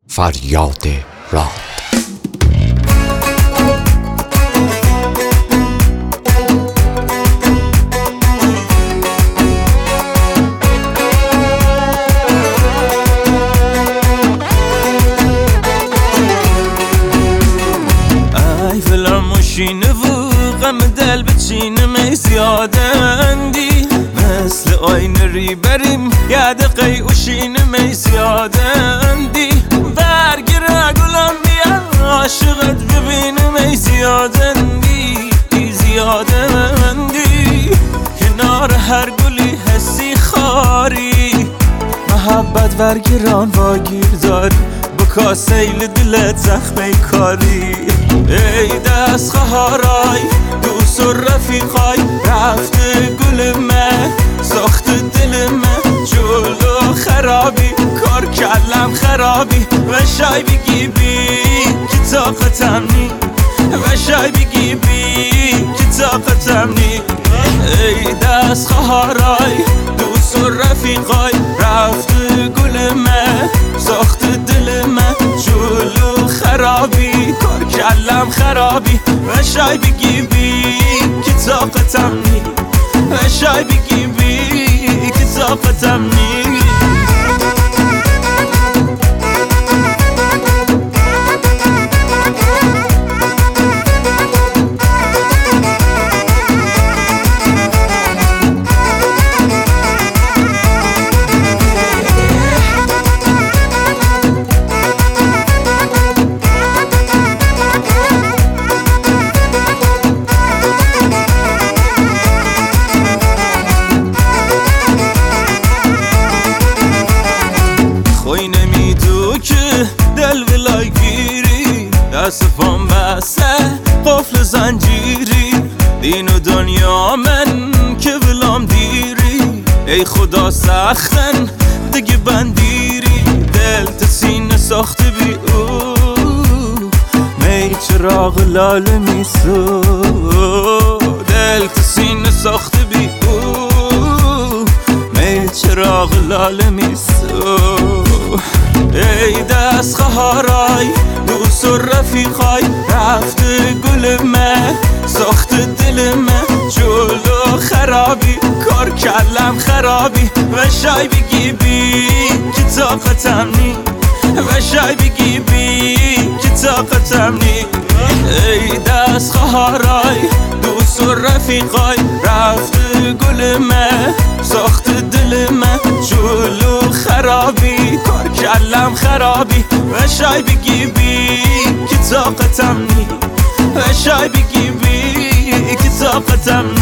فریاد راد. ای فلان مشینه و غم دل بچینه می زیادندی، مثل آینه ری بریم یاد قیوشینه می زیادندی. برگره گلم بیا عاشقت ببینه می زیادندی زیادندی. کنار هر گلی حسی خاری، محبت برگران واگیر داری، بکا سیل دلت زخمه کاری. ای دست خواهرای دوست و رفیقای، رفته گل من ساخت دل من جلو خرابی، کار کلم خرابی. و شای بگی بی که طاقتم نی، و شای بگی بی که طاقتم نی. ای دست خواهرای دوست و رفیقای، رفته گل من ساخت دل من جلو خرابی، کار کلم خرابی. و شای بگی بی که طاقتم نی، و شای بگی بی که طاقتم نی. خوی نمیدو که دل ولای گیری، دست پام بسته قفل زنجیری. دین و دنیا من که ولام دیری، ای خدا سختن دیگه بندیری. دل تا سینه ساخته بی او، می چراغ لاله میسو. دل تا سینه ساخته بی او، می چراغ لاله میسو. ای دست خواهرای دوست و رفیقای، رفته گل من ساخت دل من جلو خرابی، کار کلم خرابی. و شای بگی بی که طاقتم نی، و شای بگی بی که طاقتم نی. ای دست خواهرای دوست و رفیقای، رفته گل من ساخت دل من جلو خرابی، کار کلم خرابی. و شای بگی بی که طاقتم نی، و شای بگی بی که طاقتم نی.